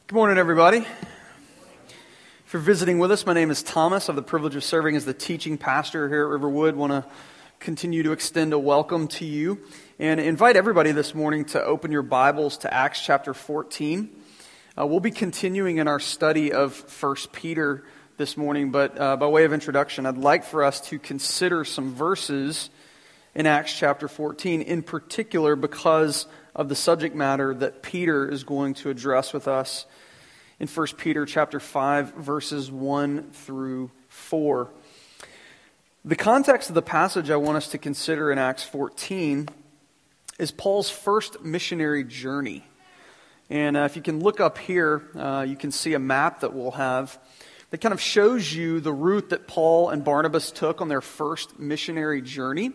Good morning, everybody. If you're visiting with us, my name is Thomas. I have the privilege of serving as the teaching pastor here at Riverwood. Want to continue to extend a welcome to you and invite everybody this morning to open your Bibles to Acts chapter 14. We'll be continuing in our study of 1 Peter this morning, but by way of introduction, I'd like for us to consider some verses in Acts chapter 14, in particular because of the subject matter that Peter is going to address with us in 1 Peter chapter 5, verses 1 through 4. The context of the passage I want us to consider in Acts 14 is Paul's first missionary journey. And if you can look up here, you can see a map that we'll have that kind of shows you the route that Paul and Barnabas took on their first missionary journey.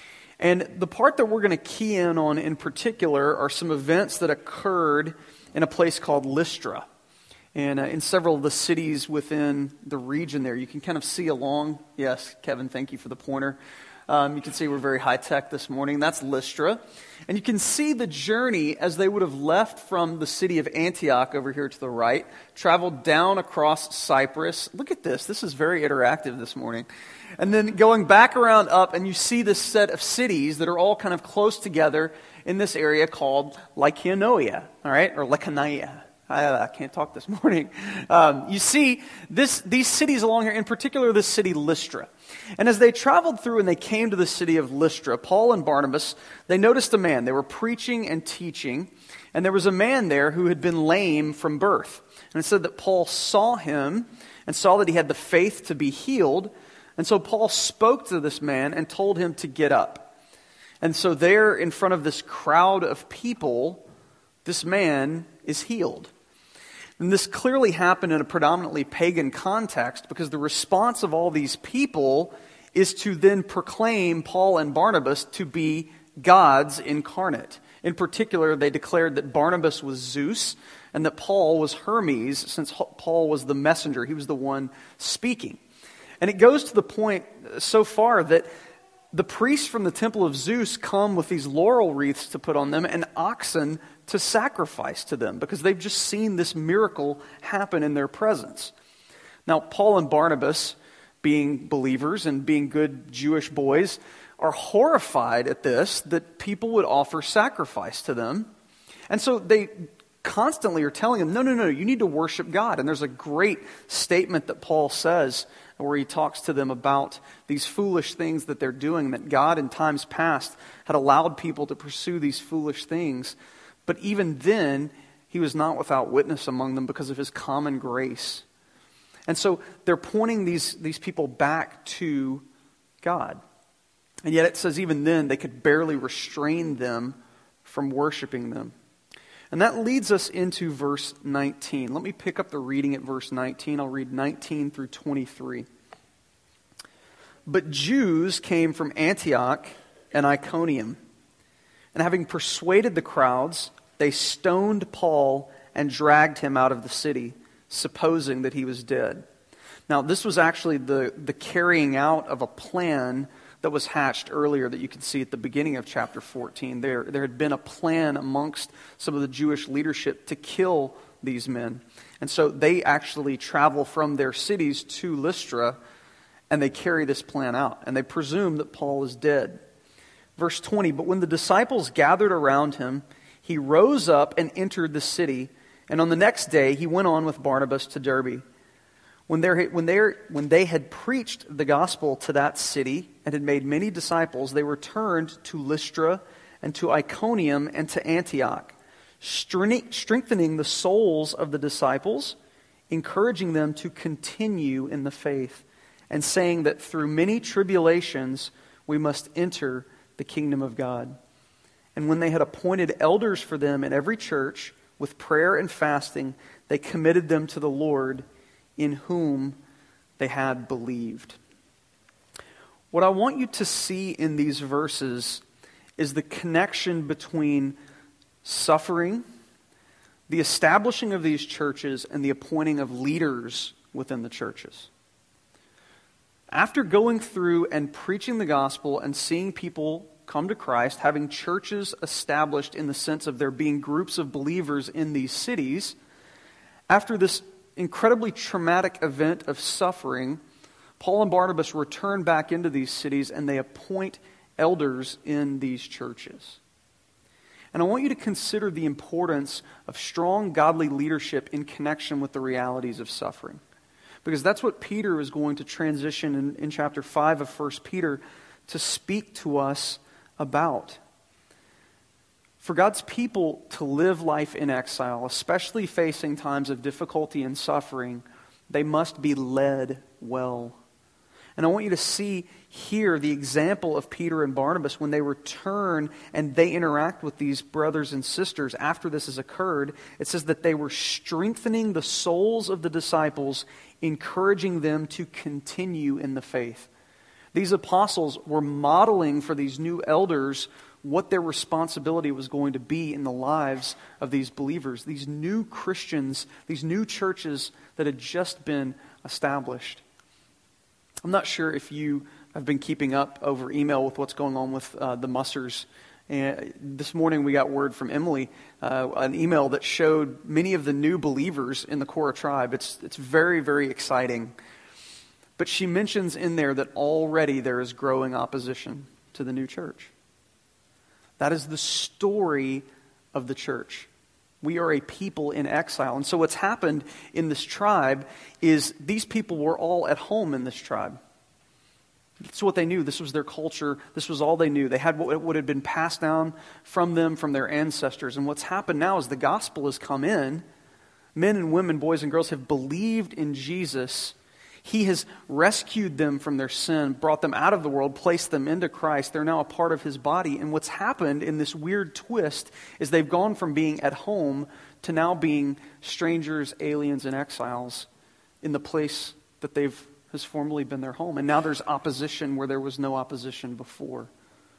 And the part that we're going to key in on in particular are some events that occurred in a place called Lystra. And in several of the cities within the region there, you can kind of see along. Yes, Kevin, thank you for the pointer. You can see we're very high-tech this morning. That's Lystra. And you can see the journey as they would have left from the city of Antioch over here to the right, traveled down across Cyprus. Look at this. This is very interactive this morning. And then going back around up, and you see this set of cities that are all kind of close together in this area called Lycaonia, all right, or Lycaonia. I can't talk this morning. You see these cities along here, in particular this city Lystra. And as they traveled through and they came to the city of Lystra, Paul and Barnabas, they noticed a man. They were preaching and teaching, and there was a man there who had been lame from birth. And it said that Paul saw him and saw that he had the faith to be healed. And so Paul spoke to this man and told him to get up. And so there in front of this crowd of people, this man is healed. And this clearly happened in a predominantly pagan context because the response of all these people is to then proclaim Paul and Barnabas to be gods incarnate. In particular, they declared that Barnabas was Zeus and that Paul was Hermes, since Paul was the messenger. He was the one speaking. And it goes to the point so far that the priests from the temple of Zeus come with these laurel wreaths to put on them and oxen to sacrifice to them because they've just seen this miracle happen in their presence. Now, Paul and Barnabas, being believers and being good Jewish boys, are horrified at this, that people would offer sacrifice to them. And so they constantly are telling them, no, you need to worship God. And there's a great statement that Paul says where he talks to them about these foolish things that they're doing, that God in times past had allowed people to pursue these foolish things. But even then, he was not without witness among them because of his common grace. And so they're pointing these people back to God. And yet it says even then they could barely restrain them from worshiping them. And that leads us into verse 19. Let me pick up the reading at verse 19. I'll read 19 through 23. But Jews came from Antioch and Iconium, and having persuaded the crowds, they stoned Paul and dragged him out of the city, supposing that he was dead. Now, this was actually the carrying out of a plan that was hatched earlier that you can see at the beginning of chapter 14. There had been a plan amongst some of the Jewish leadership to kill these men. And so they actually travel from their cities to Lystra, and they carry this plan out. And they presume that Paul is dead. Verse 20, but when the disciples gathered around him, he rose up and entered the city, and on the next day he went on with Barnabas to Derbe. When they had preached the gospel to that city and had made many disciples, they returned to Lystra and to Iconium and to Antioch, strengthening the souls of the disciples, encouraging them to continue in the faith, and saying that through many tribulations we must enter the kingdom of God. And when they had appointed elders for them in every church, with prayer and fasting, they committed them to the Lord, in whom they had believed. What I want you to see in these verses is the connection between suffering, the establishing of these churches, and the appointing of leaders within the churches. After going through and preaching the gospel and seeing people come to Christ, having churches established in the sense of there being groups of believers in these cities, After this incredibly traumatic event of suffering, Paul and Barnabas return back into these cities and they appoint elders in these churches. And I want you to consider the importance of strong godly leadership in connection with the realities of suffering. Because that's what Peter is going to transition in chapter 5 of 1 Peter to speak to us about. For God's people to live life in exile, especially facing times of difficulty and suffering, they must be led well. And I want you to see here the example of Peter and Barnabas when they return and they interact with these brothers and sisters after this has occurred. It says that they were strengthening the souls of the disciples, encouraging them to continue in the faith. These apostles were modeling for these new elders what their responsibility was going to be in the lives of these believers, these new Christians, these new churches that had just been established. I'm not sure if you have been keeping up over email with what's going on with the Mussers. And this morning we got word from Emily, an email that showed many of the new believers in the Korah tribe. It's very, very exciting. But she mentions in there that already there is growing opposition to the new church. That is the story of the church. We are a people in exile. And so what's happened in this tribe is these people were all at home in this tribe. It's what they knew. This was their culture. This was all they knew. They had what had been passed down from them, from their ancestors. And what's happened now is the gospel has come in. Men and women, boys and girls have believed in Jesus. He has rescued them from their sin, brought them out of the world, placed them into Christ. They're now a part of His body. And what's happened in this weird twist is they've gone from being at home to now being strangers, aliens, and exiles in the place that has formerly been their home. And now there's opposition where there was no opposition before.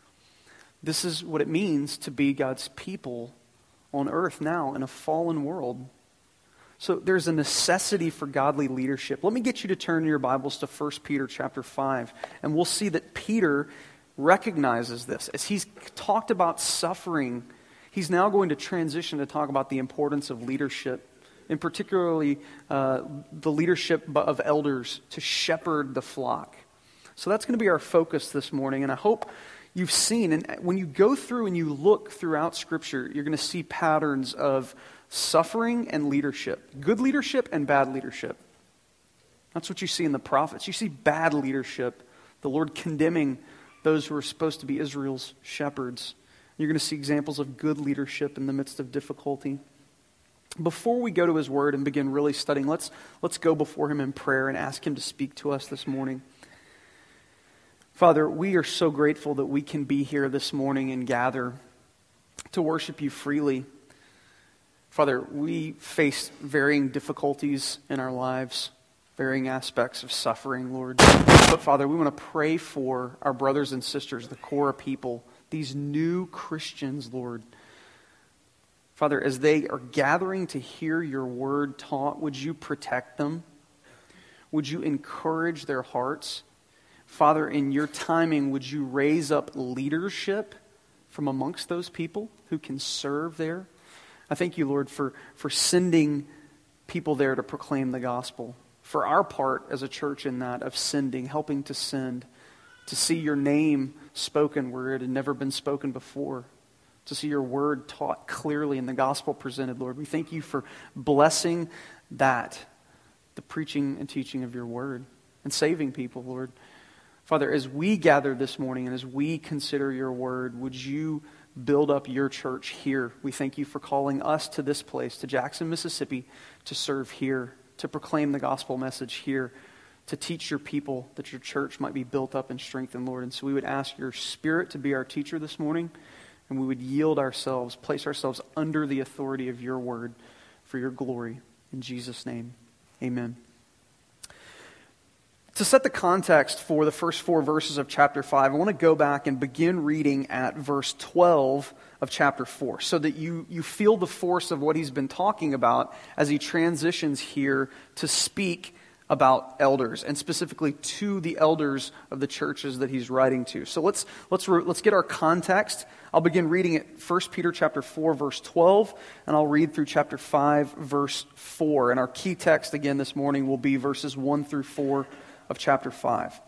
This is what it means to be God's people on earth now in a fallen world. So there's a necessity for godly leadership. Let me get you to turn your Bibles to 1 Peter chapter 5. And we'll see that Peter recognizes this. As he's talked about suffering, he's now going to transition to talk about the importance of leadership, and particularly the leadership of elders to shepherd the flock. So that's going to be our focus this morning. And I hope you've seen, and when you go through and you look throughout Scripture, you're going to see patterns of suffering and leadership. Good leadership and bad leadership. That's what you see in the prophets. You see bad leadership. The Lord condemning those who are supposed to be Israel's shepherds. You're going to see examples of good leadership in the midst of difficulty. Before we go to His Word and begin really studying, let's go before Him in prayer and ask Him to speak to us this morning. Father, we are so grateful that we can be here this morning and gather to worship You freely. Father, we face varying difficulties in our lives, varying aspects of suffering, Lord. But Father, we want to pray for our brothers and sisters, the Korah people, these new Christians, Lord. Father, as they are gathering to hear Your word taught, would You protect them? Would You encourage their hearts? Father, in Your timing, would You raise up leadership from amongst those people who can serve there? I thank You, Lord, for sending people there to proclaim the gospel. For our part as a church in that, of sending, helping to send, to see Your name spoken where it had never been spoken before, to see Your word taught clearly and the gospel presented, Lord. We thank You for blessing that, the preaching and teaching of Your word, and saving people, Lord. Father, as we gather this morning and as we consider Your word, would You build up Your church here? We thank You for calling us to this place, to Jackson, Mississippi, to serve here, to proclaim the gospel message here, to teach Your people that Your church might be built up and strengthened, Lord. And so we would ask Your Spirit to be our teacher this morning, and we would yield ourselves, place ourselves under the authority of Your word for Your glory. In Jesus' name, amen. To set the context for the first 4 verses of chapter 5, I want to go back and begin reading at verse 12 of chapter 4 so that you feel the force of what he's been talking about as he transitions here to speak about elders, and specifically to the elders of the churches that he's writing to. So let's get our context. I'll begin reading at 1 Peter chapter 4, verse 12, and I'll read through chapter 5, verse 4. And our key text again this morning will be verses 1 through 4 of chapter 5.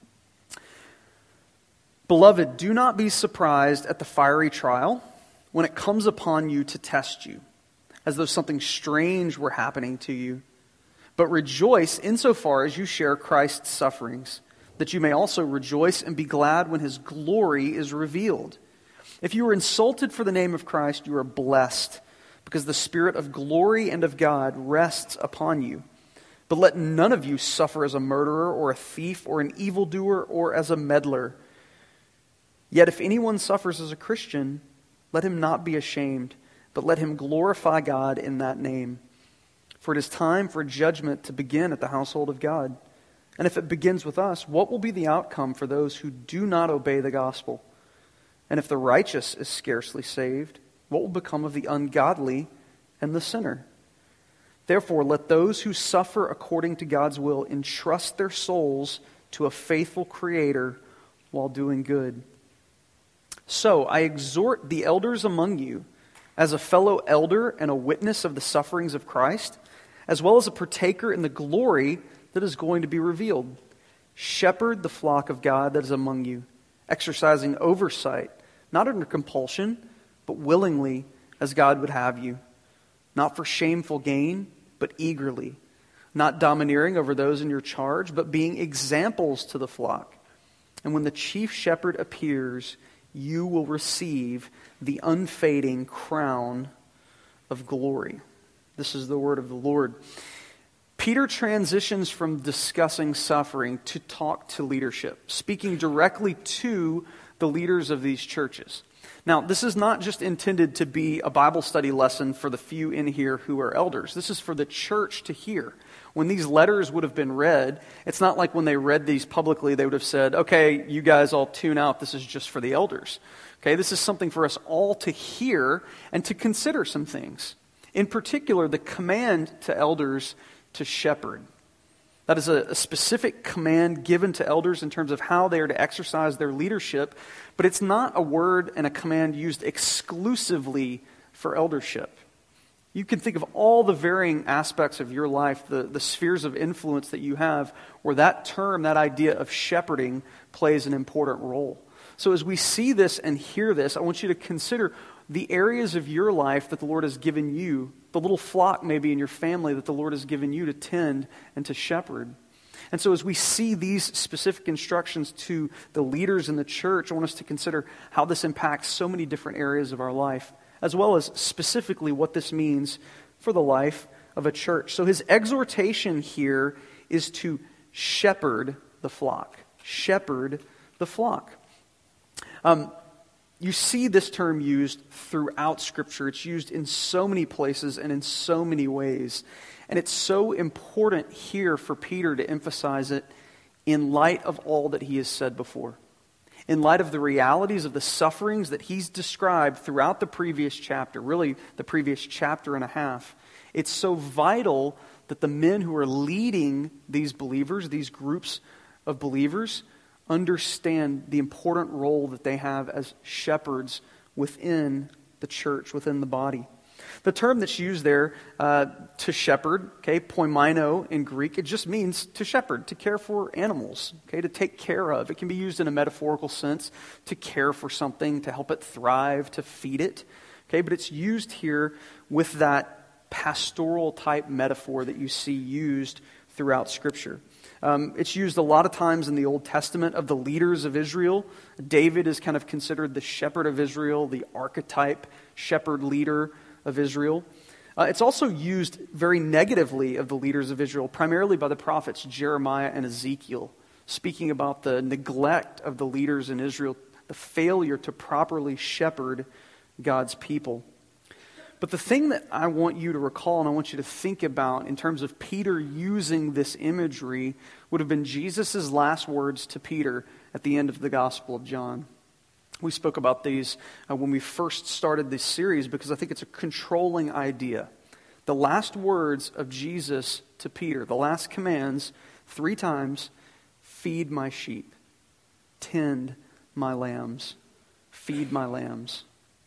Beloved, do not be surprised at the fiery trial when it comes upon you to test you, as though something strange were happening to you. But rejoice insofar as you share Christ's sufferings, that you may also rejoice and be glad when his glory is revealed. If you are insulted for the name of Christ, you are blessed, because the Spirit of glory and of God rests upon you. But let none of you suffer as a murderer or a thief or an evildoer or as a meddler. Yet if anyone suffers as a Christian, let him not be ashamed, but let him glorify God in that name. For it is time for judgment to begin at the household of God. And if it begins with us, what will be the outcome for those who do not obey the gospel? And if the righteous is scarcely saved, what will become of the ungodly and the sinner? Therefore, let those who suffer according to God's will entrust their souls to a faithful Creator while doing good. So I exhort the elders among you, as a fellow elder and a witness of the sufferings of Christ, as well as a partaker in the glory that is going to be revealed. Shepherd the flock of God that is among you, exercising oversight, not under compulsion, but willingly, as God would have you, not for shameful gain, but eagerly, not domineering over those in your charge, but being examples to the flock. And when the chief shepherd appears, you will receive the unfading crown of glory. This is the word of the Lord. Peter transitions from discussing suffering to talk to leadership, speaking directly to the leaders of these churches. Now, this is not just intended to be a Bible study lesson for the few in here who are elders. This is for the church to hear. When these letters would have been read, it's not like when they read these publicly, they would have said, okay, you guys all tune out, this is just for the elders. Okay, this is something for us all to hear and to consider some things. In particular, the command to elders to shepherd. That is a specific command given to elders in terms of how they are to exercise their leadership, but it's not a word and a command used exclusively for eldership. You can think of all the varying aspects of your life, the spheres of influence that you have, where that term, that idea of shepherding plays an important role. So as we see this and hear this, I want you to consider the areas of your life that the Lord has given you, the little flock maybe in your family that the Lord has given you to tend and to shepherd. And so as we see these specific instructions to the leaders in the church, I want us to consider how this impacts so many different areas of our life, as well as specifically what this means for the life of a church. So his exhortation here is to shepherd the flock. Shepherd the flock. You see this term used throughout Scripture. It's used in so many places and in so many ways. And it's so important here for Peter to emphasize it in light of all that he has said before. In light of the realities of the sufferings that he's described throughout the previous chapter, really the previous chapter and a half, it's so vital that the men who are leading these believers, these groups of believers, understand the important role that they have as shepherds within the church, within the body. The term that's used there, to shepherd, okay, poimaino in Greek, it just means to shepherd, to care for animals, okay, to take care of. It can be used in a metaphorical sense, to care for something, to help it thrive, to feed it, okay, but it's used here with that pastoral type metaphor that you see used throughout Scripture. It's used a lot of times in the Old Testament of the leaders of Israel. David is kind of considered the shepherd of Israel, the archetype shepherd leader of Israel. It's also used very negatively of the leaders of Israel, primarily by the prophets Jeremiah and Ezekiel, speaking about the neglect of the leaders in Israel, the failure to properly shepherd God's people. But the thing that I want you to recall and I want you to think about in terms of Peter using this imagery would have been Jesus' last words to Peter at the end of the Gospel of John. We spoke about these when we first started this series because I think it's a controlling idea The last words of Jesus to Peter, the last commands, 3 times, feed my sheep, tend my lambs, feed my lambs.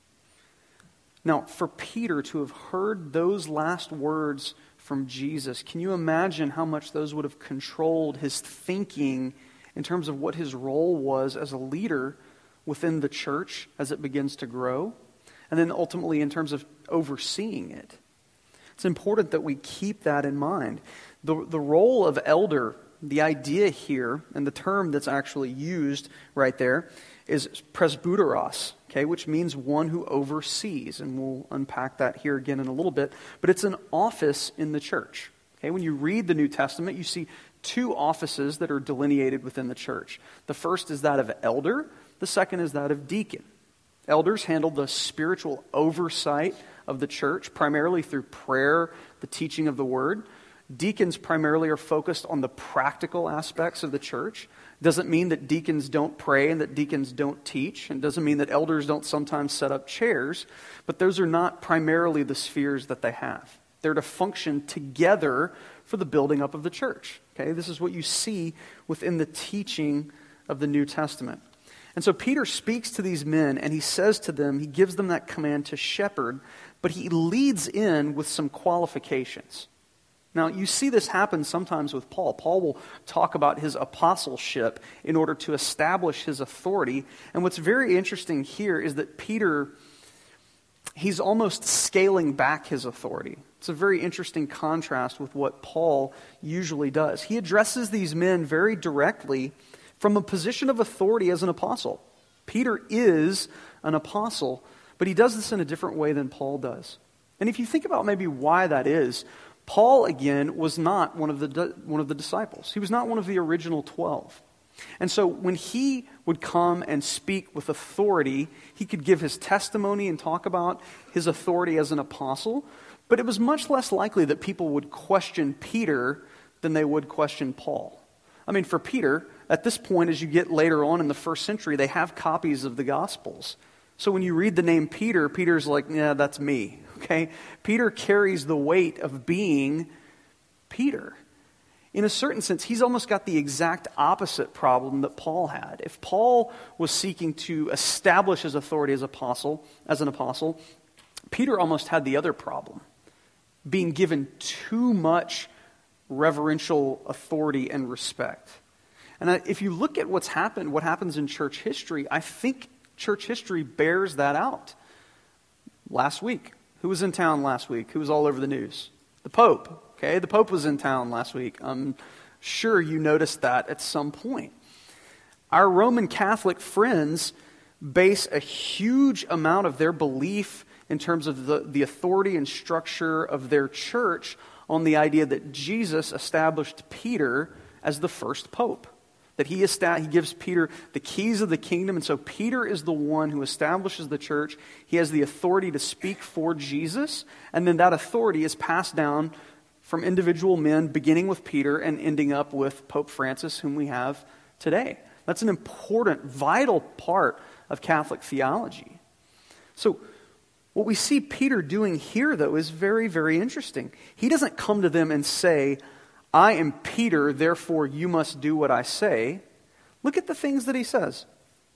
Now, for Peter to have heard those last words from Jesus, can you imagine how much those would have controlled his thinking in terms of what his role was as a leader within the church as it begins to grow, and then ultimately in terms of overseeing it? It's important that we keep that in mind. The role of elder, the idea here, and the term that's actually used right there, is presbyteros, okay, which means one who oversees. And we'll unpack that here again in a little bit. But it's an office in the church. Okay, when you read the New Testament, you see 2 offices that are delineated within the church. The first is that of elder. The second is that of deacon. Elders handle the spiritual oversight of the church, primarily through prayer, the teaching of the word. Deacons primarily are focused on the practical aspects of the church. Doesn't mean that deacons don't pray and that deacons don't teach. And doesn't mean that elders don't sometimes set up chairs. But those are not primarily the spheres that they have. They're to function together for the building up of the church. Okay, this is what you see within the teaching of the New Testament. And so Peter speaks to these men and he says to them, he gives them that command to shepherd, but he leads in with some qualifications. Now, you see this happen sometimes with Paul. Paul will talk about his apostleship in order to establish his authority. And what's very interesting here is that Peter, he's almost scaling back his authority. It's a very interesting contrast with what Paul usually does. He addresses these men very directly from a position of authority as an apostle. Peter is an apostle, but he does this in a different way than Paul does. And if you think about maybe why that is, Paul, again, was not one of the disciples. He was not one of the original 12. And so when he would come and speak with authority, he could give his testimony and talk about his authority as an apostle, but it was much less likely that people would question Peter than they would question Paul. I mean, for Peter, at this point, as you get later on in the first century, they have copies of the Gospels. So when you read the name Peter, Peter's like, yeah, that's me. Okay? Peter carries the weight of being Peter. In a certain sense, he's almost got the exact opposite problem that Paul had. If Paul was seeking to establish his authority as an apostle, Peter almost had the other problem, being given too much reverential authority and respect. And if you look at what happens in church history, I think church history bears that out. Last week, who was in town last week? Who was all over the news? The Pope. Okay, the Pope was in town last week. I'm sure you noticed that at some point. Our Roman Catholic friends base a huge amount of their belief in terms of the authority and structure of their church on the idea that Jesus established Peter as the first pope. That he gives Peter the keys of the kingdom, and so Peter is the one who establishes the church. He has the authority to speak for Jesus, and then that authority is passed down from individual men, beginning with Peter and ending up with Pope Francis, whom we have today. That's an important, vital part of Catholic theology. So what we see Peter doing here, though, is very, very interesting. He doesn't come to them and say, I am Peter, therefore you must do what I say. Look at the things that he says.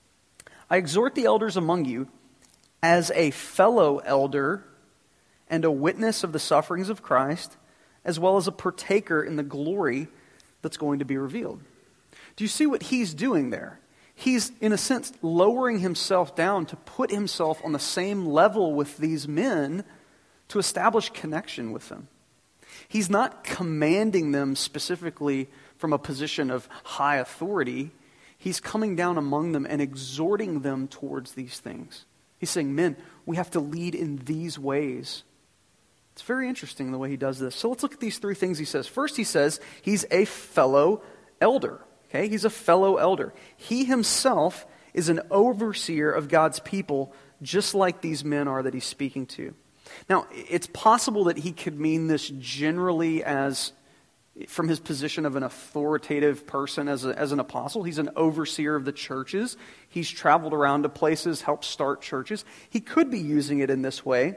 I exhort the elders among you as a fellow elder and a witness of the sufferings of Christ, as well as a partaker in the glory that's going to be revealed. Do you see what he's doing there? He's, in a sense, lowering himself down to put himself on the same level with these men to establish connection with them. He's not commanding them specifically from a position of high authority. He's coming down among them and exhorting them towards these things. He's saying, men, we have to lead in these ways. It's very interesting the way he does this. So let's look at these 3 things he says. First, he says he's a fellow elder. Okay, he's a fellow elder. He himself is an overseer of God's people, just like these men are that he's speaking to. Now, it's possible that he could mean this generally as from his position of an authoritative person as an apostle. He's an overseer of the churches. He's traveled around to places, helped start churches. He could be using it in this way.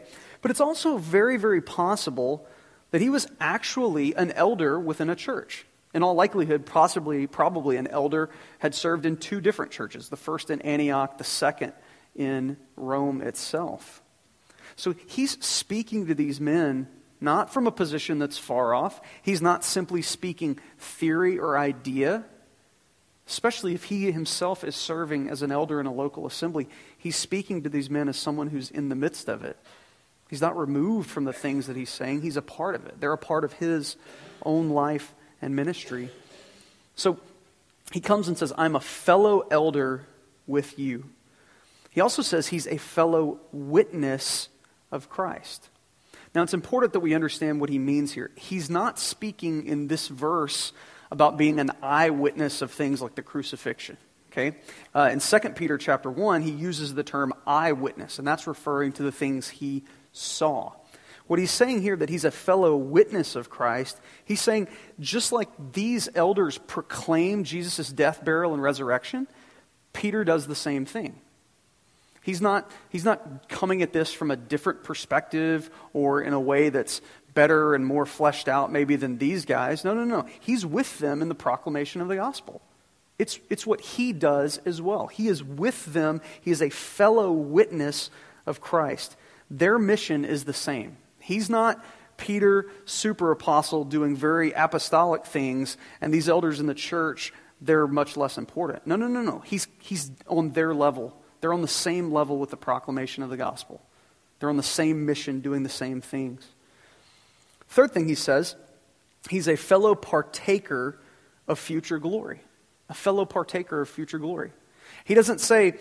But it's also very, very possible that he was actually an elder within a church. In all likelihood, probably an elder had served in two different churches, the first in Antioch, the second in Rome itself. So he's speaking to these men not from a position that's far off. He's not simply speaking theory or idea, especially if he himself is serving as an elder in a local assembly. He's speaking to these men as someone who's in the midst of it. He's not removed from the things that he's saying. He's a part of it. They're a part of his own life and ministry. So he comes and says, I'm a fellow elder with you. He also says he's a fellow witness of Christ. Now it's important that we understand what he means here. He's not speaking in this verse about being an eyewitness of things like the crucifixion. Okay? In 2 Peter chapter 1, he uses the term eyewitness, and that's referring to the things he saw. What he's saying here, that he's a fellow witness of Christ, he's saying just like these elders proclaim Jesus' death, burial, and resurrection, Peter does the same thing. He's not coming at this from a different perspective or in a way that's better and more fleshed out maybe than these guys. No. He's with them in the proclamation of the gospel. It's what he does as well. He is with them. He is a fellow witness of Christ. Their mission is the same. He's not Peter, super apostle, doing very apostolic things, and these elders in the church, they're much less important. No. He's on their level. They're on the same level with the proclamation of the gospel. They're on the same mission, doing the same things. Third thing he says, he's a fellow partaker of future glory. A fellow partaker of future glory. He doesn't say,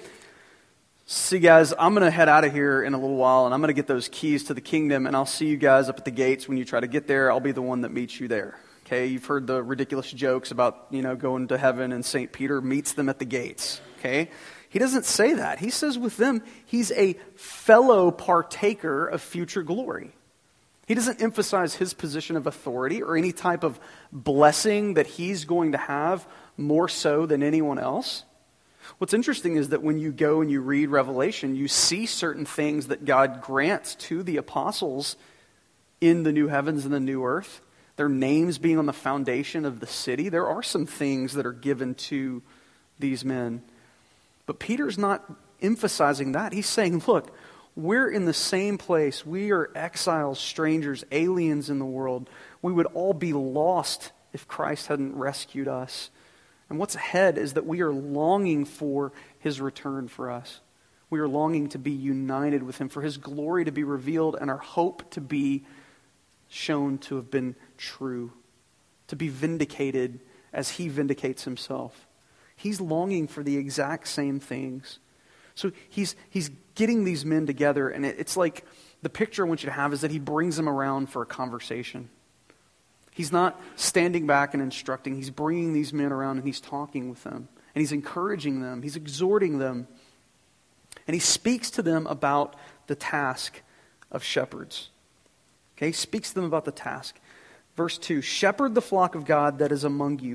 see guys, I'm going to head out of here in a little while and I'm going to get those keys to the kingdom and I'll see you guys up at the gates when you try to get there. I'll be the one that meets you there. Okay, you've heard the ridiculous jokes about, going to heaven and St. Peter meets them at the gates. Okay, he doesn't say that. He says with them, he's a fellow partaker of future glory. He doesn't emphasize his position of authority or any type of blessing that he's going to have more so than anyone else. What's interesting is that when you go and you read Revelation, you see certain things that God grants to the apostles in the new heavens and the new earth. Their names being on the foundation of the city. There are some things that are given to these men. But Peter's not emphasizing that. He's saying, look, we're in the same place. We are exiles, strangers, aliens in the world. We would all be lost if Christ hadn't rescued us. And what's ahead is that we are longing for his return for us. We are longing to be united with him, for his glory to be revealed and our hope to be shown to have been true, to be vindicated as he vindicates himself. He's longing for the exact same things. So he's getting these men together, and it's like the picture I want you to have is that he brings them around for a conversation. He's not standing back and instructing. He's bringing these men around and he's talking with them. And he's encouraging them. He's exhorting them. And he speaks to them about the task of shepherds. Okay, he speaks to them about the task. Verse 2, shepherd the flock of God that is among you,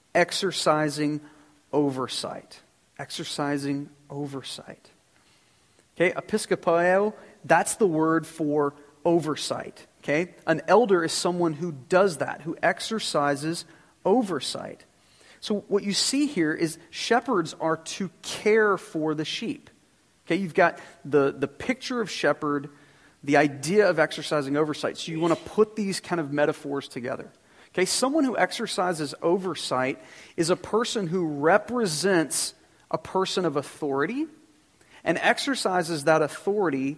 exercising oversight. Exercising oversight. Okay, episkopeo, that's the word for oversight. Okay, an elder is someone who does that, who exercises oversight. So what you see here is shepherds are to care for the sheep. Okay, you've got the picture of shepherd, the idea of exercising oversight. So you want to put these kind of metaphors together. Okay, someone who exercises oversight is a person who represents a person of authority and exercises that authority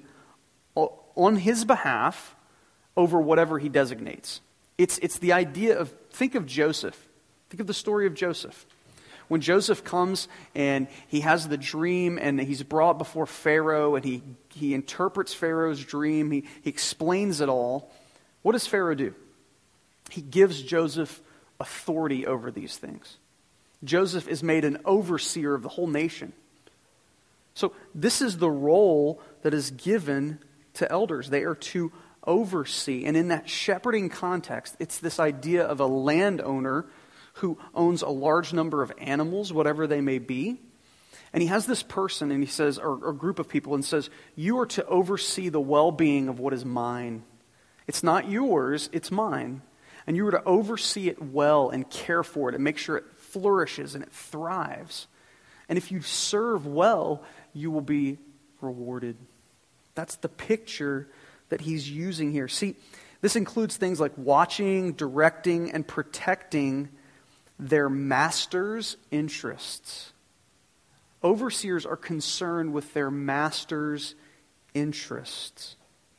on his behalf over whatever he designates. It's the idea of, think of Joseph. Think of the story of Joseph. When Joseph comes and he has the dream and he's brought before Pharaoh and he interprets Pharaoh's dream, he explains it all. What does Pharaoh do? He gives Joseph authority over these things. Joseph is made an overseer of the whole nation. So this is the role that is given to elders. They are to oversee. And in that shepherding context, it's this idea of a landowner who owns a large number of animals, whatever they may be. And he has this person, and he says, or group of people, and says, you are to oversee the well-being of what is mine. It's not yours, it's mine. And you are to oversee it well and care for it and make sure it flourishes and it thrives. And if you serve well, you will be rewarded. That's the picture that he's using here. See, this includes things like watching, directing, and protecting their master's interests. Overseers are concerned with their master's interests.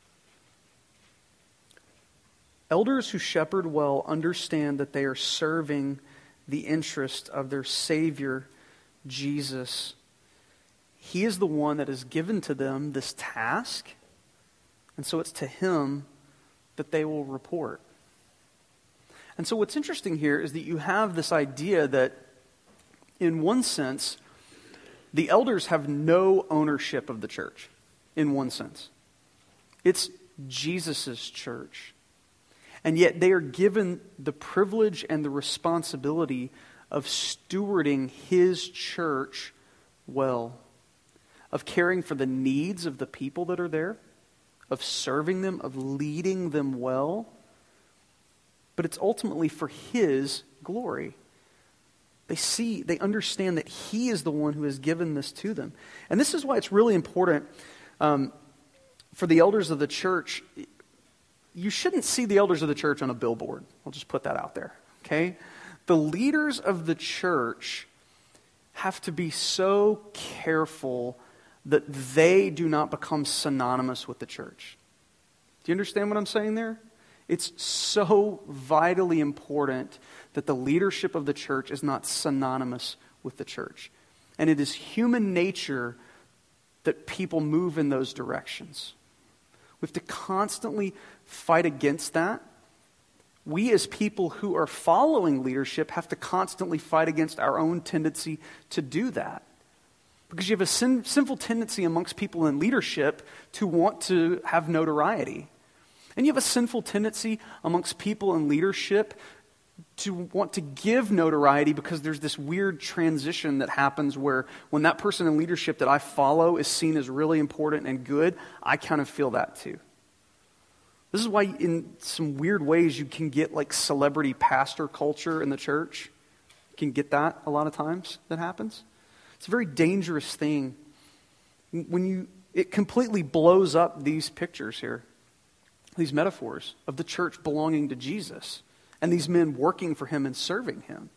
Elders who shepherd well understand that they are serving the interest of their Savior, Jesus. He is the one that has given to them this task, and so it's to him that they will report. And so what's interesting here is that you have this idea that, in one sense, the elders have no ownership of the church, in one sense. It's Jesus' church. And yet they are given the privilege and the responsibility of stewarding his church well, of caring for the needs of the people that are there, of serving them, of leading them well. But it's ultimately for his glory. They understand that he is the one who has given this to them. And this is why it's really important for the elders of the church. You shouldn't see the elders of the church on a billboard. I'll just put that out there, okay? The leaders of the church have to be so careful that they do not become synonymous with the church. Do you understand what I'm saying there? It's so vitally important that the leadership of the church is not synonymous with the church. And it is human nature that people move in those directions. We have to constantly fight against that. We as people who are following leadership have to constantly fight against our own tendency to do that. Because you have a sinful tendency amongst people in leadership to want to have notoriety. And you have a sinful tendency amongst people in leadership to want to give notoriety, because there's this weird transition that happens where when that person in leadership that I follow is seen as really important and good, I kind of feel that too. This is why in some weird ways you can get like celebrity pastor culture in the church. You can get that a lot of times that happens. It's a very dangerous thing. It completely blows up these pictures here. These metaphors of the church belonging to Jesus and these men working for him and serving him.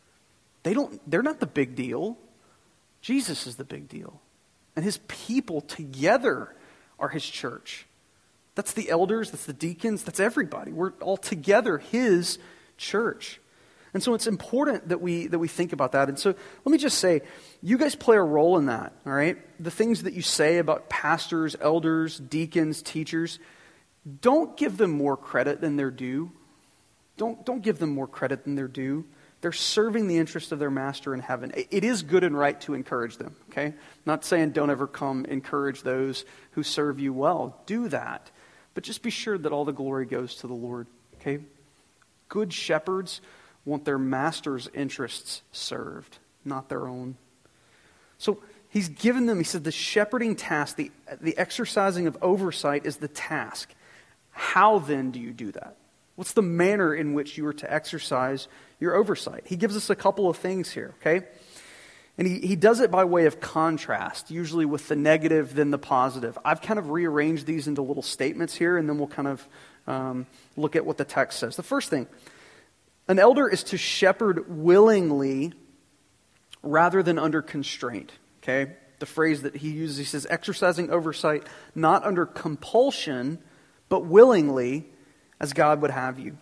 They're not the big deal. Jesus is the big deal. And his people together are his church. That's the elders, that's the deacons, that's everybody. We're all together his church. And so it's important that we think about that. And so let me just say, you guys play a role in that, all right? The things that you say about pastors, elders, deacons, teachers, don't give them more credit than they're due. Don't give them more credit than they're due. They're serving the interest of their master in heaven. It is good and right to encourage them, okay? I'm not saying don't ever come encourage those who serve you well. Do that. But just be sure that all the glory goes to the Lord, okay? Good shepherds want their master's interests served, not their own. So he's given them, he said, the shepherding task, the exercising of oversight is the task. How then do you do that? What's the manner in which you are to exercise your oversight? He gives us a couple of things here, okay? And he does it by way of contrast, usually with the negative, then the positive. I've kind of rearranged these into little statements here, and then we'll kind of look at what the text says. The first thing, an elder is to shepherd willingly rather than under constraint, okay? The phrase that he uses, he says, exercising oversight not under compulsion, but willingly, as God would have you.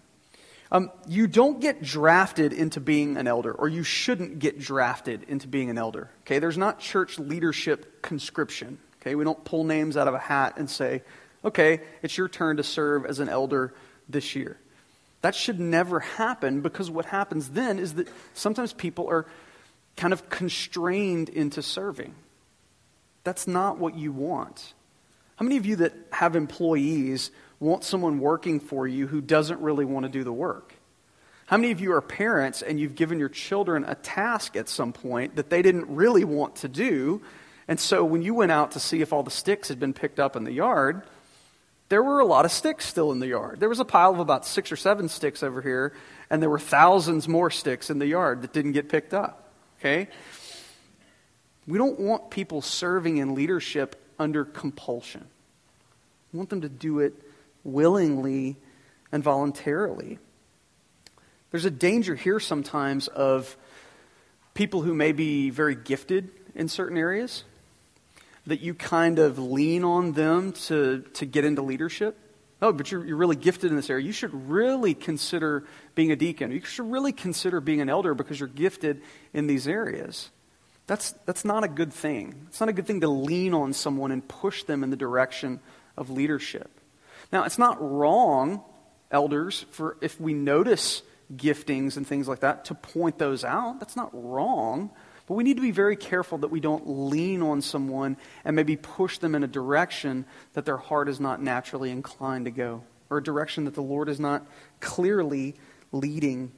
You don't get drafted into being an elder, or you shouldn't get drafted into being an elder. Okay, there's not church leadership conscription. Okay, we don't pull names out of a hat and say, okay, it's your turn to serve as an elder this year. That should never happen, because what happens then is that sometimes people are kind of constrained into serving. That's not what you want. How many of you that have employees want someone working for you who doesn't really want to do the work? How many of you are parents and you've given your children a task at some point that they didn't really want to do? And so when you went out to see if all the sticks had been picked up in the yard, there were a lot of sticks still in the yard. There was a pile of about 6 or 7 sticks over here, and there were thousands more sticks in the yard that didn't get picked up. Okay? We don't want people serving in leadership under compulsion. We want them to do it willingly and voluntarily. There's a danger here sometimes of people who may be very gifted in certain areas, that you kind of lean on them to get into leadership. Oh, but you're really gifted in this area. You should really consider being a deacon. You should really consider being an elder because you're gifted in these areas. That's not a good thing. It's not a good thing to lean on someone and push them in the direction of leadership. Now, it's not wrong, elders, for if we notice giftings and things like that, to point those out. That's not wrong. But we need to be very careful that we don't lean on someone and maybe push them in a direction that their heart is not naturally inclined to go, or a direction that the Lord is not clearly leading.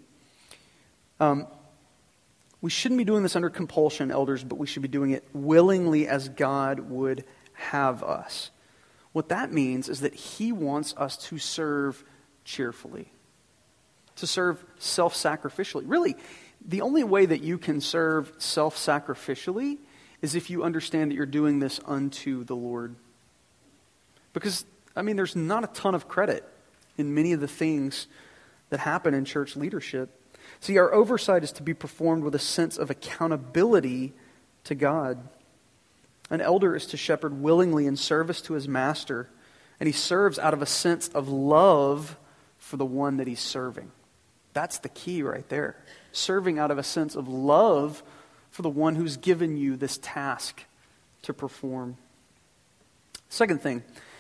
We shouldn't be doing this under compulsion, elders, but we should be doing it willingly as God would have us. What that means is that He wants us to serve cheerfully, to serve self-sacrificially. Really, the only way that you can serve self-sacrificially is if you understand that you're doing this unto the Lord. Because, there's not a ton of credit in many of the things that happen in church leadership. See, our oversight is to be performed with a sense of accountability to God. An elder is to shepherd willingly in service to his master, and he serves out of a sense of love for the one that he's serving. That's the key right there. Serving out of a sense of love for the one who's given you this task to perform. Second thing,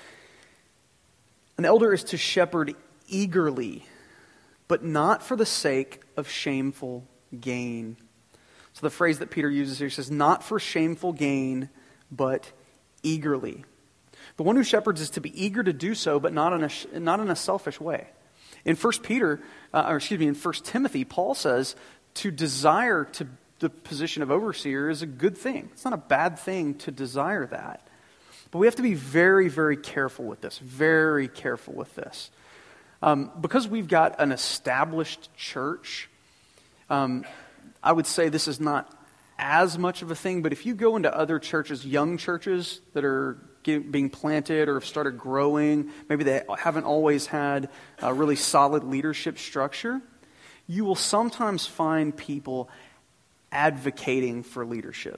an elder is to shepherd eagerly, but not for the sake of shameful gain. So the phrase that Peter uses here says, not for shameful gain, but eagerly. The one who shepherds is to be eager to do so, but not in a selfish way. In 1 Timothy, Paul says to desire to the position of overseer is a good thing. It's not a bad thing to desire that. But we have to be very, very careful with this. Very careful with this. Because we've got an established church, I would say this is not as much of a thing, but if you go into other churches, young churches that are being planted or have started growing, maybe they haven't always had a really solid leadership structure, you will sometimes find people advocating for leadership,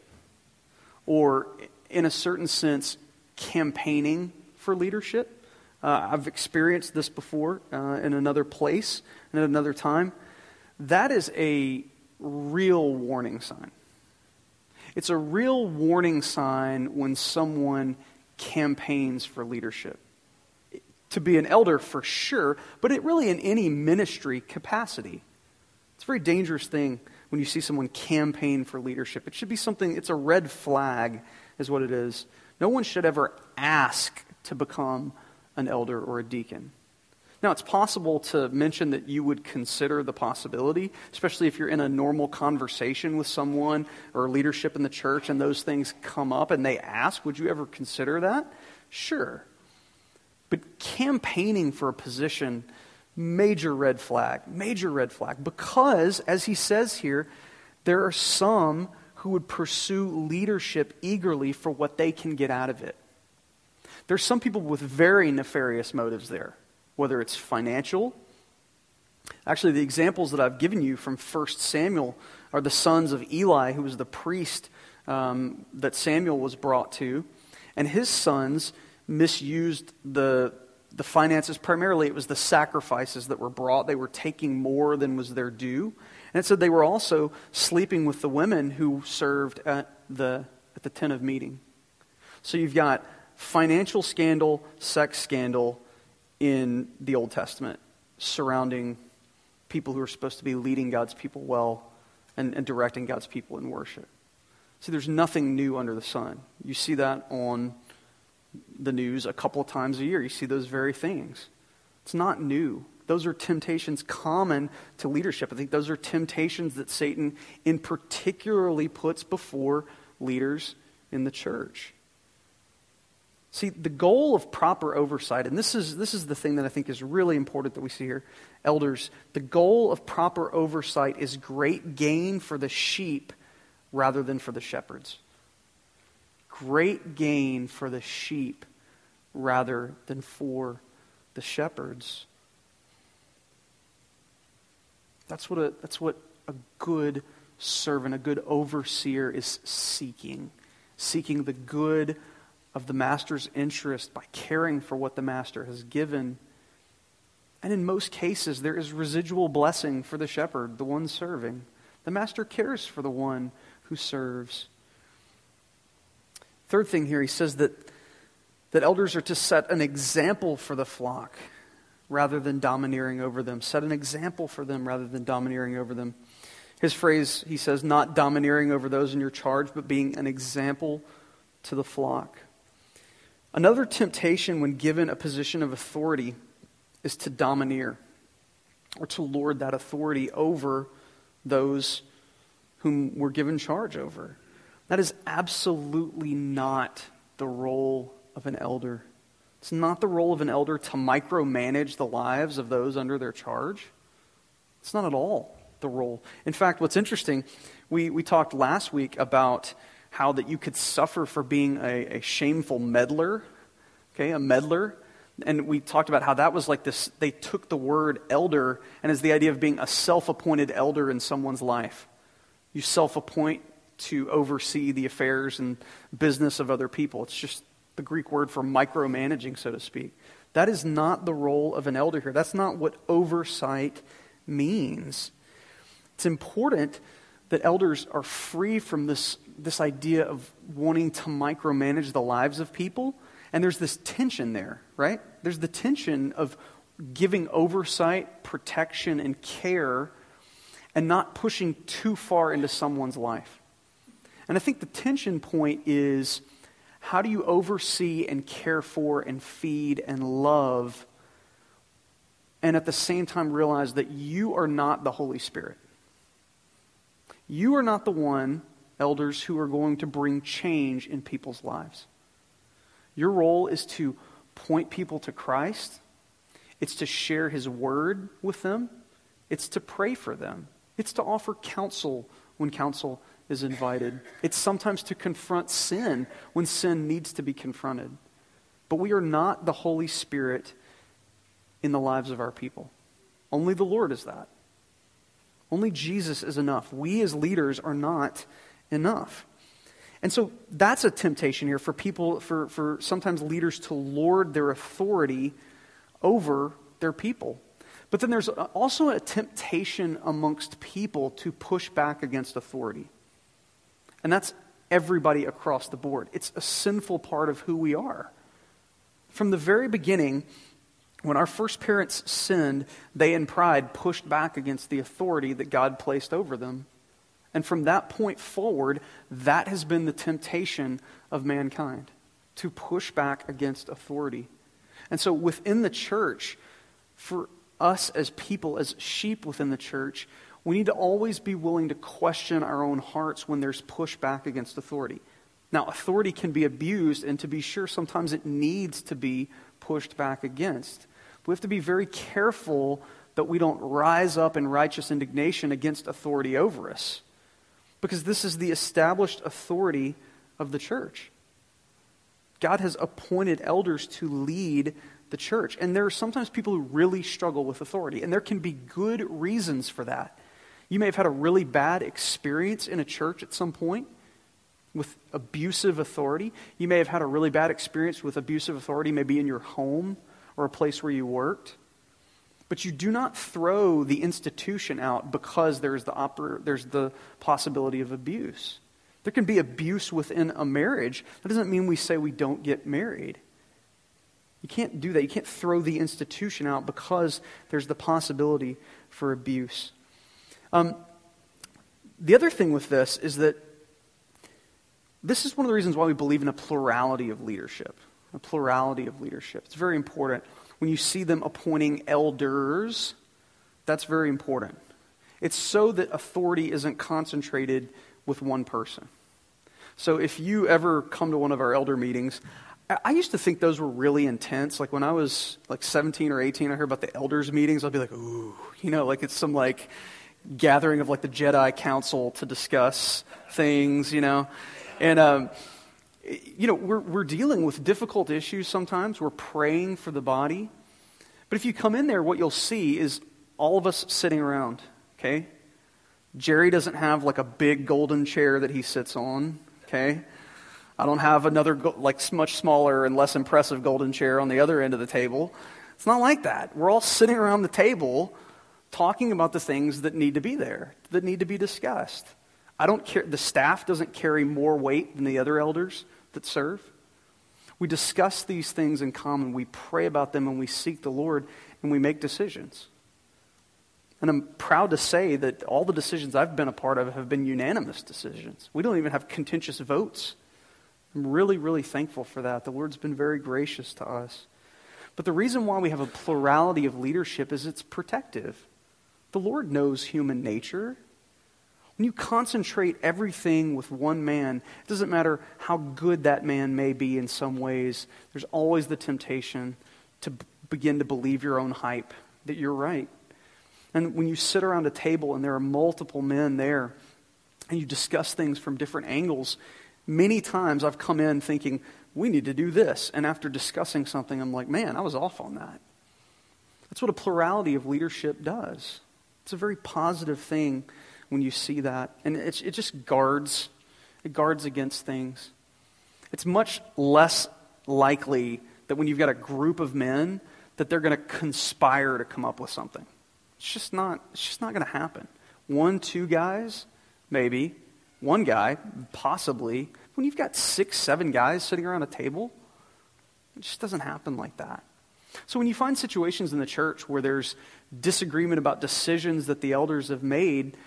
or in a certain sense, campaigning for leadership. I've experienced this before in another place and at another time. That is a real warning sign. It's a real warning sign when someone campaigns for leadership. To be an elder for sure, but it really in any ministry capacity. It's a very dangerous thing when you see someone campaign for leadership. It should be something, it's a red flag is what it is. No one should ever ask to become an elder or a deacon. Now, it's possible to mention that you would consider the possibility, especially if you're in a normal conversation with someone or leadership in the church and those things come up and they ask, would you ever consider that? Sure. But campaigning for a position, major red flag, because, as he says here, there are some who would pursue leadership eagerly for what they can get out of it. There's some people with very nefarious motives there, whether it's financial. Actually, the examples that I've given you from 1 Samuel are the sons of Eli, who was the priest that Samuel was brought to. And his sons misused the finances. Primarily, it was the sacrifices that were brought. They were taking more than was their due. And it said they were also sleeping with the women who served at the tent of meeting. So you've got financial scandal, sex scandal in the Old Testament surrounding people who are supposed to be leading God's people well and directing God's people in worship. See, there's nothing new under the sun. You see that on the news a couple of times a year. You see those very things. It's not new. those are temptations common to leadership. I think those are temptations that Satan in particularly puts before leaders in the church. See, the goal of proper oversight, and this is the thing that I think is really important that we see here. Elders, the goal of proper oversight is great gain for the sheep rather than for the shepherds. Great gain for the sheep rather than for the shepherds. That's what a good servant, a good overseer is seeking. Seeking the good of the master's interest by caring for what the master has given. And in most cases, there is residual blessing for the shepherd, the one serving. The master cares for the one who serves. Third thing here, he says that elders are to set an example for the flock rather than domineering over them. Set an example for them rather than domineering over them. His phrase, he says, not domineering over those in your charge, but being an example to the flock. Another temptation when given a position of authority is to domineer or to lord that authority over those whom we're given charge over. That is absolutely not the role of an elder. It's not the role of an elder to micromanage the lives of those under their charge. It's not at all the role. In fact, what's interesting, we talked last week about how that you could suffer for being a shameful meddler, okay, a meddler. And we talked about how that was like this, they took the word elder and as the idea of being a self-appointed elder in someone's life. You self-appoint to oversee the affairs and business of other people. It's just the Greek word for micromanaging, so to speak. That is not the role of an elder here. That's not what oversight means. It's important that elders are free from this idea of wanting to micromanage the lives of people. And there's this tension there, right? There's the tension of giving oversight, protection, and care and not pushing too far into someone's life. And I think the tension point is, how do you oversee and care for and feed and love and at the same time realize that you are not the Holy Spirit? You are not the one, elders, who are going to bring change in people's lives. Your role is to point people to Christ. It's to share His word with them. It's to pray for them. It's to offer counsel when counsel is invited. It's sometimes to confront sin when sin needs to be confronted. But we are not the Holy Spirit in the lives of our people. Only the Lord is that. Only Jesus is enough. We as leaders are not enough. And so that's a temptation here for people, for sometimes leaders to lord their authority over their people. But then there's also a temptation amongst people to push back against authority. And that's everybody across the board. It's a sinful part of who we are. From the very beginning, when our first parents sinned, they in pride pushed back against the authority that God placed over them. And from that point forward, that has been the temptation of mankind, to push back against authority. And so within the church, for us as people, as sheep within the church, we need to always be willing to question our own hearts when there's pushback against authority. Now, authority can be abused, and to be sure, sometimes it needs to be pushed back against. We have to be very careful that we don't rise up in righteous indignation against authority over us, because this is the established authority of the church. God has appointed elders to lead the church, and there are sometimes people who really struggle with authority, and there can be good reasons for that. You may have had a really bad experience in a church at some point with abusive authority. You may have had a really bad experience with abusive authority, maybe in your home or a place where you worked. But you do not throw the institution out because there's the possibility of abuse. There can be abuse within a marriage. That doesn't mean we say we don't get married. You can't do that. You can't throw the institution out because there's the possibility for abuse. The other thing with this is that this is one of the reasons why we believe in a plurality of leadership. A plurality of leadership. It's very important. when you see them appointing elders, that's very important. It's so that authority isn't concentrated with one person. So if you ever come to one of our elder meetings, I used to think those were really intense. Like when I was like 17 or 18, I heard about the elders meetings. I'd be like, ooh, like it's some like gathering of like the Jedi Council to discuss things, And, we're dealing with difficult issues sometimes. We're praying for the body. But if you come in there, what you'll see is all of us sitting around, okay? Jerry doesn't have like a big golden chair that he sits on, okay? I don't have another much smaller and less impressive golden chair on the other end of the table. It's not like that. We're all sitting around the table talking about the things that need to be there, that need to be discussed. I don't care. The staff doesn't carry more weight than the other elders that serve. We discuss these things in common. We pray about them and we seek the Lord and we make decisions. And I'm proud to say that all the decisions I've been a part of have been unanimous decisions. We don't even have contentious votes. I'm really, really thankful for that. The Lord's been very gracious to us. But the reason why we have a plurality of leadership is it's protective. The Lord knows human nature. When you concentrate everything with one man, it doesn't matter how good that man may be in some ways, there's always the temptation to begin to believe your own hype, that you're right. And when you sit around a table and there are multiple men there, and you discuss things from different angles, many times I've come in thinking, we need to do this. And after discussing something, I'm like, man, I was off on that. That's what a plurality of leadership does. It's a very positive thing when you see that. And it just guards against things. It's much less likely that when you've got a group of men that they're going to conspire to come up with something. It's just not going to happen. 1, 2 guys, maybe. 1 guy, possibly. When you've got 6, 7 guys sitting around a table, it just doesn't happen like that. So when you find situations in the church where there's disagreement about decisions that the elders have made,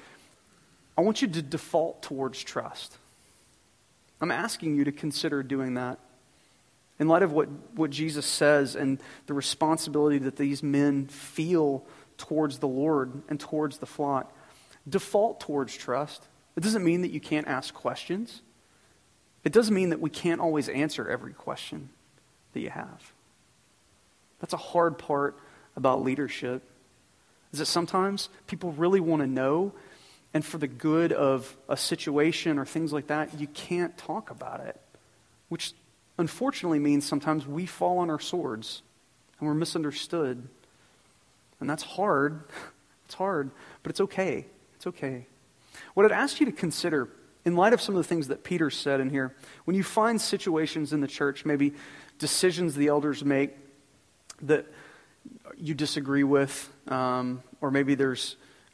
I want you to default towards trust. I'm asking you to consider doing that. In light of what Jesus says and the responsibility that these men feel towards the Lord and towards the flock, default towards trust. It doesn't mean that you can't ask questions. It doesn't mean that we can't always answer every question that you have. That's a hard part about leadership, is that sometimes people really want to know, and for the good of a situation or things like that, you can't talk about it, which unfortunately means sometimes we fall on our swords and we're misunderstood. And that's hard. It's hard, but it's okay. It's okay. What I'd ask you to consider, in light of some of the things that Peter said in here, when you find situations in the church, maybe decisions the elders make that you disagree with, or maybe there's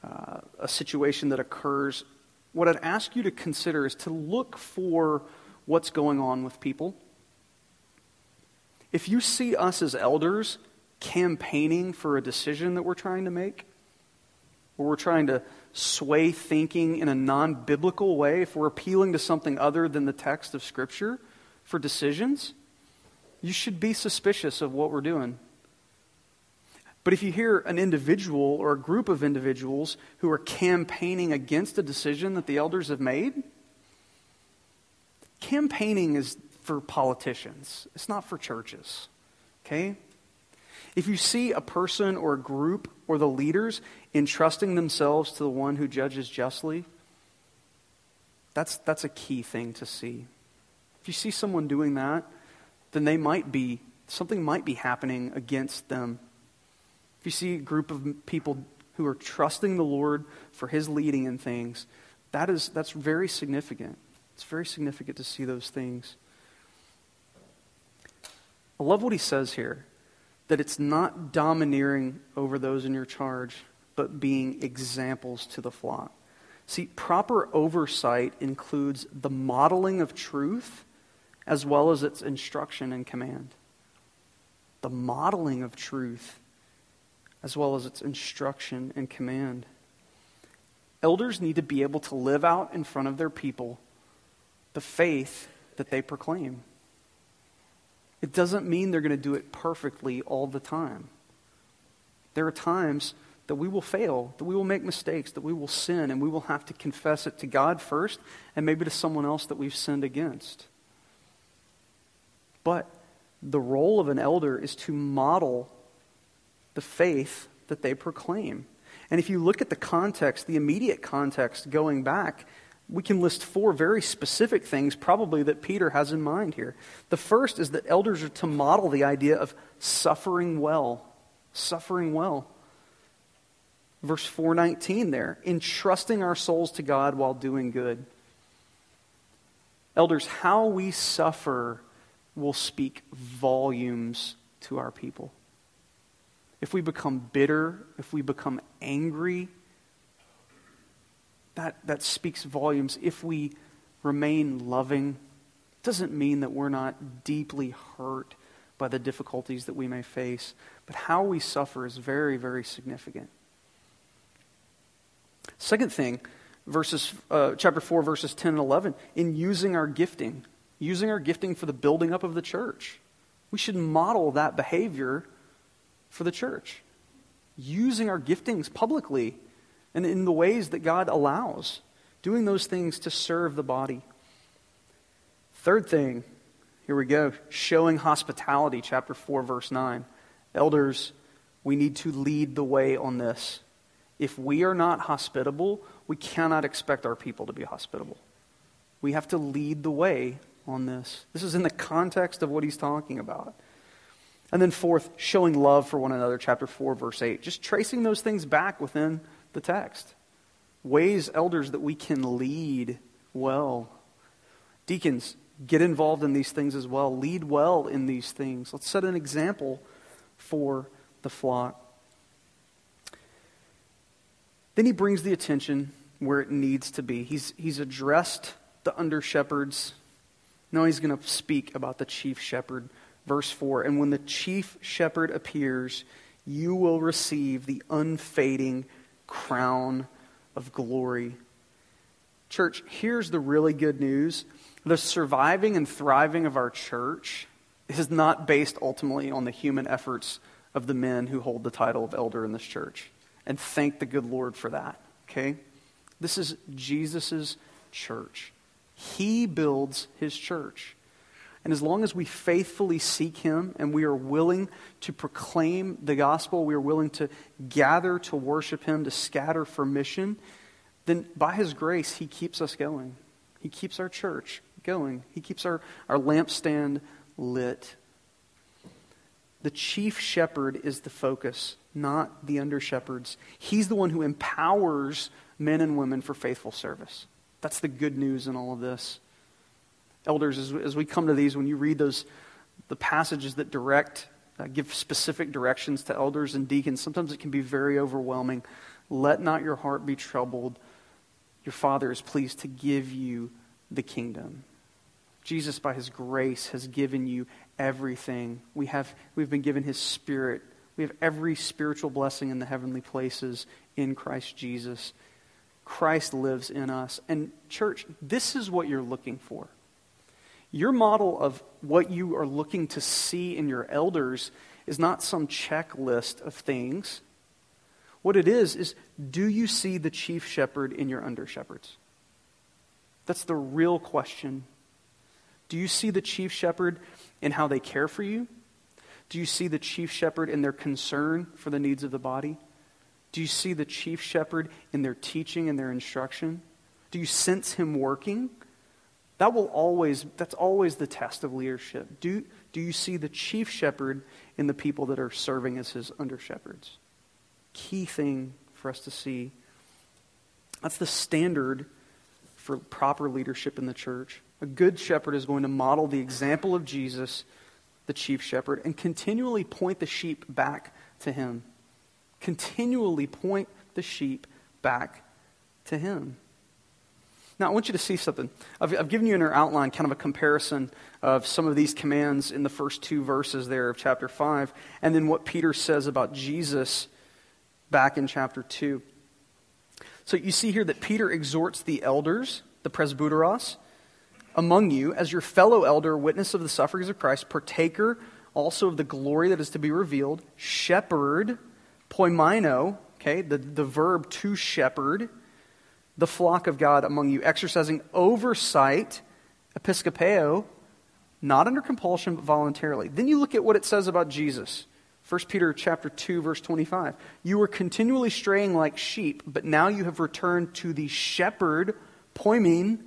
a situation that occurs, what I'd ask you to consider is to look for what's going on with people. If you see us as elders campaigning for a decision that we're trying to make, or we're trying to sway thinking in a non-biblical way, if we're appealing to something other than the text of Scripture for decisions, you should be suspicious of what we're doing. But if you hear an individual or a group of individuals who are campaigning against a decision that the elders have made, campaigning is for politicians. It's not for churches. Okay? If you see a person or a group or the leaders entrusting themselves to the one who judges justly, that's a key thing to see. If you see someone doing that, then something might be happening against them. If you see a group of people who are trusting the Lord for His leading in things, that's very significant. It's very significant to see those things. I love what he says here, that it's not domineering over those in your charge, but being examples to the flock. See, proper oversight includes the modeling of truth as well as its instruction and command. The modeling of truth as well as its instruction and command. Elders need to be able to live out in front of their people the faith that they proclaim. It doesn't mean they're going to do it perfectly all the time. There are times that we will fail, that we will make mistakes, that we will sin, and we will have to confess it to God first and maybe to someone else that we've sinned against. But the role of an elder is to model the faith that they proclaim. And if you look at the context, the immediate context going back, we can list 4 very specific things probably that Peter has in mind here. The first is that elders are to model the idea of suffering well. Suffering well. Verse 4:19 there, entrusting our souls to God while doing good. Elders, how we suffer will speak volumes to our people. If we become bitter, if we become angry, that speaks volumes. If we remain loving, it doesn't mean that we're not deeply hurt by the difficulties that we may face. But how we suffer is very, very significant. Second thing, chapter 4, verses 10 and 11, in using our gifting for the building up of the church. We should model that behavior for the church. Using our giftings publicly and in the ways that God allows. Doing those things to serve the body. Third thing, here we go, showing hospitality, chapter 4, verse 9. Elders, we need to lead the way on this. If we are not hospitable, we cannot expect our people to be hospitable. We have to lead the way on this. This is in the context of what he's talking about. And then fourth, showing love for one another, chapter 4, verse 8. Just tracing those things back within the text. Ways, elders, that we can lead well. Deacons, get involved in these things as well. Lead well in these things. Let's set an example for the flock. Then he brings the attention where it needs to be. He's addressed the under-shepherds. Now he's going to speak about the chief shepherd. Verse 4, and when the chief shepherd appears, you will receive the unfading crown of glory. Church, here's the really good news. The surviving and thriving of our church is not based ultimately on the human efforts of the men who hold the title of elder in this church. And thank the good Lord for that, okay? This is Jesus' church. He builds his church. And as long as we faithfully seek him and we are willing to proclaim the gospel, we are willing to gather to worship him, to scatter for mission, then by his grace, he keeps us going. He keeps our church going. He keeps our lampstand lit. The chief shepherd is the focus, not the under-shepherds. He's the one who empowers men and women for faithful service. That's the good news in all of this. Elders, as we come to these, when you read the passages that give specific directions to elders and deacons, sometimes it can be very overwhelming. Let not your heart be troubled. Your Father is pleased to give you the kingdom. Jesus, by his grace, has given you everything. We've been given his Spirit. We have every spiritual blessing in the heavenly places in Christ Jesus. Christ lives in us. And church, this is what you're looking for. Your model of what you are looking to see in your elders is not some checklist of things. What it is do you see the chief shepherd in your under-shepherds? That's the real question. Do you see the chief shepherd in how they care for you? Do you see the chief shepherd in their concern for the needs of the body? Do you see the chief shepherd in their teaching and their instruction? Do you sense him working? That's always the test of leadership. Do you see the chief shepherd in the people that are serving as his under-shepherds? Key thing for us to see. That's the standard for proper leadership in the church. A good shepherd is going to model the example of Jesus, the chief shepherd, and continually point the sheep back to him. Continually point the sheep back to him. Now, I want you to see something. I've given you in our outline kind of a comparison of some of these commands in the first 2 verses there of chapter 5, and then what Peter says about Jesus back in chapter 2. So you see here that Peter exhorts the elders, the presbyteros, among you as your fellow elder, witness of the sufferings of Christ, partaker also of the glory that is to be revealed, shepherd, poimino, okay, the verb to shepherd, the flock of God among you, exercising oversight, episkopeo, not under compulsion, but voluntarily. Then you look at what it says about Jesus. 1 Peter chapter 2, verse 25. You were continually straying like sheep, but now you have returned to the shepherd, poimen,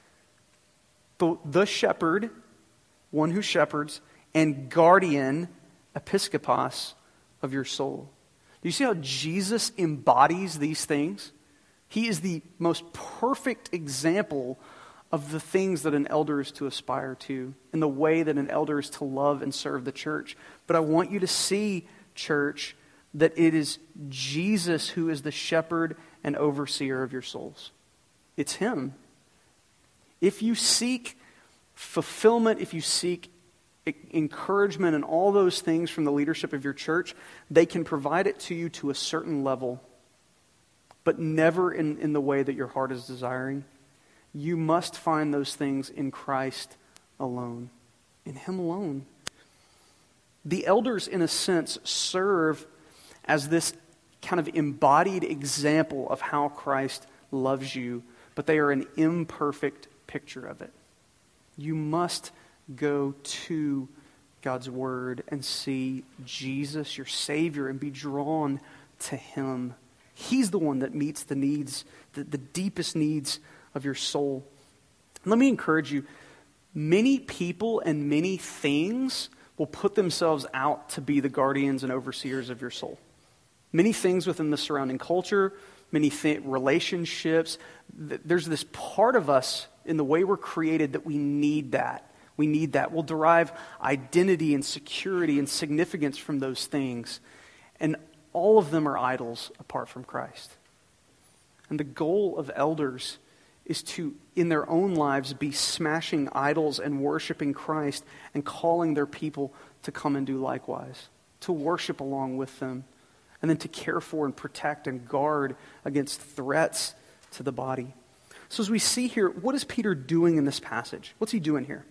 the shepherd, one who shepherds, and guardian, episkopos, of your soul. Do you see how Jesus embodies these things? He is the most perfect example of the things that an elder is to aspire to and the way that an elder is to love and serve the church. But I want you to see, church, that it is Jesus who is the shepherd and overseer of your souls. It's Him. If you seek fulfillment, if you seek encouragement and all those things from the leadership of your church, they can provide it to you to a certain level, but never in the way that your heart is desiring. You must find those things in Christ alone, in Him alone. The elders, in a sense, serve as this kind of embodied example of how Christ loves you, but they are an imperfect picture of it. You must go to God's Word and see Jesus, your Savior, and be drawn to Him. He's the one that meets the needs, the deepest needs of your soul. Let me encourage you, many people and many things will put themselves out to be the guardians and overseers of your soul. Many things within the surrounding culture, many relationships. There's this part of us in the way we're created that we need that. We need that. We'll derive identity and security and significance from those things. And all of them are idols apart from Christ. And the goal of elders is to, in their own lives, be smashing idols and worshiping Christ and calling their people to come and do likewise, to worship along with them, and then to care for and protect and guard against threats to the body. So as we see here, what is Peter doing in this passage? What's he doing here?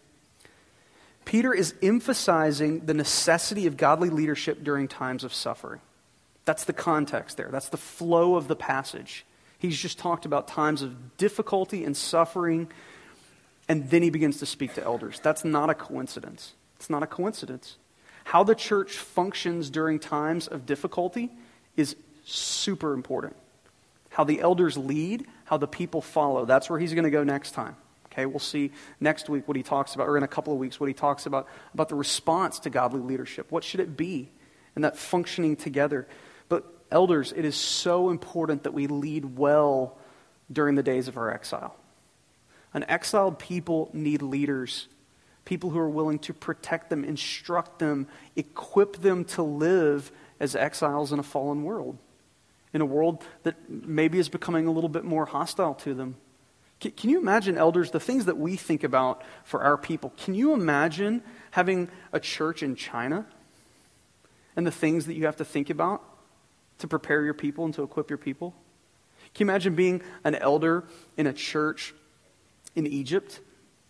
Peter is emphasizing the necessity of godly leadership during times of suffering. That's the context there. That's the flow of the passage. He's just talked about times of difficulty and suffering, and then he begins to speak to elders. That's not a coincidence. It's not a coincidence. How the church functions during times of difficulty is super important. How the elders lead, how the people follow. That's where he's going to go next time. Okay, we'll see next week what he talks about, or in a couple of weeks what he talks about the response to godly leadership. What should it be? And that functioning together. But elders, it is so important that we lead well during the days of our exile. An exiled people need leaders. People who are willing to protect them, instruct them, equip them to live as exiles in a fallen world. In a world that maybe is becoming a little bit more hostile to them. Can you imagine, elders, the things that we think about for our people? Can you imagine having a church in China and the things that you have to think about to prepare your people and to equip your people? Can you imagine being an elder in a church in Egypt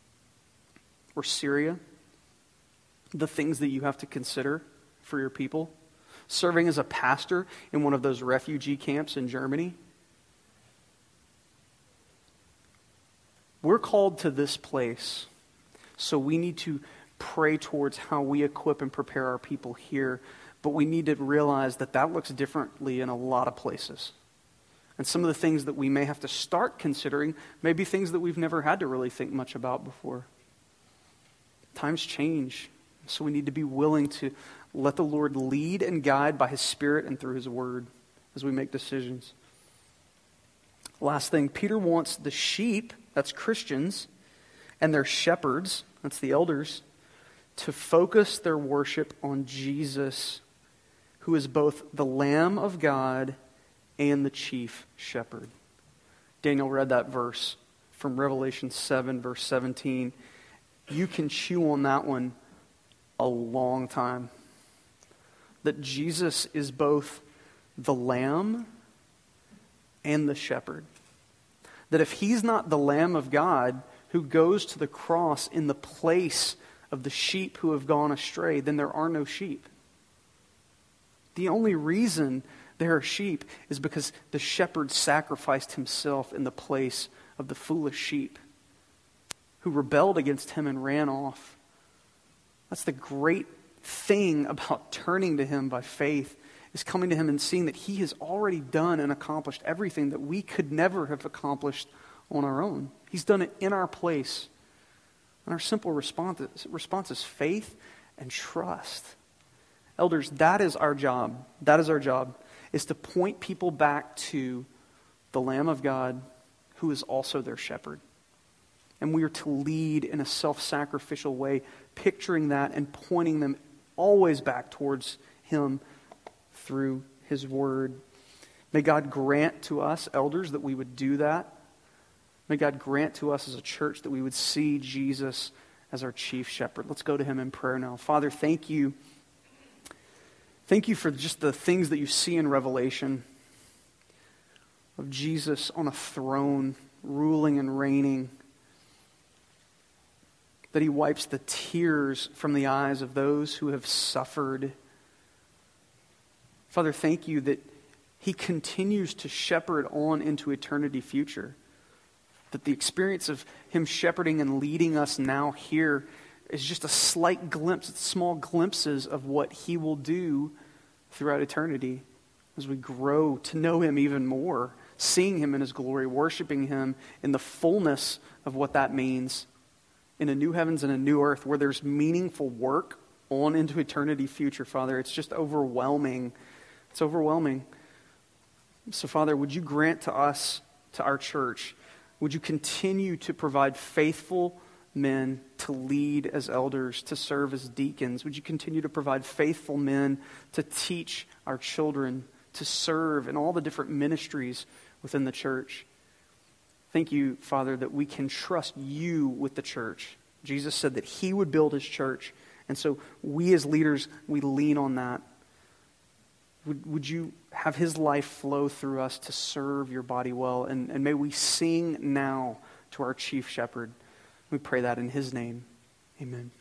or Syria? The things that you have to consider for your people? Serving as a pastor in one of those refugee camps in Germany? We're called to this place, so we need to pray towards how we equip and prepare our people here, but we need to realize that that looks differently in a lot of places. And some of the things that we may have to start considering may be things that we've never had to really think much about before. Times change, so we need to be willing to let the Lord lead and guide by His Spirit and through His Word as we make decisions. Last thing, Peter wants the sheep, that's Christians, and their shepherds, that's the elders, to focus their worship on Jesus, who is both the Lamb of God and the chief shepherd. Daniel read that verse from Revelation 7, verse 17. You can chew on that one a long time. That Jesus is both the Lamb and the shepherd. That if He's not the Lamb of God who goes to the cross in the place of the sheep who have gone astray, then there are no sheep. The only reason there are sheep is because the shepherd sacrificed himself in the place of the foolish sheep who rebelled against him and ran off. That's the great thing about turning to him by faith, is coming to him and seeing that he has already done and accomplished everything that we could never have accomplished on our own. He's done it in our place. And our simple response is faith and trust. Elders, that is our job. That is our job, is to point people back to the Lamb of God who is also their shepherd. And we are to lead in a self-sacrificial way, picturing that and pointing them always back towards him through his word. May God grant to us, elders, that we would do that. May God grant to us as a church that we would see Jesus as our chief shepherd. Let's go to him in prayer now. Father, thank you. Thank you for just the things that you see in Revelation of Jesus on a throne, ruling and reigning. That he wipes the tears from the eyes of those who have suffered. Father, thank you that he continues to shepherd on into eternity future. That the experience of him shepherding and leading us now here is just a slight glimpse, small glimpses of what he will do throughout eternity as we grow to know him even more, seeing him in his glory, worshiping him in the fullness of what that means, in a new heavens and a new earth where there's meaningful work on into eternity future, Father. It's just overwhelming. It's overwhelming. So, Father, would you grant to us, to our church, would you continue to provide faithful men to lead as elders, to serve as deacons? Would you continue to provide faithful men to teach our children, to serve in all the different ministries within the church? Thank you, Father, that we can trust you with the church. Jesus said that he would build his church. And so we as leaders, we lean on that. Would you have his life flow through us to serve your body well? And may we sing now to our chief shepherd. We pray that in his name. Amen.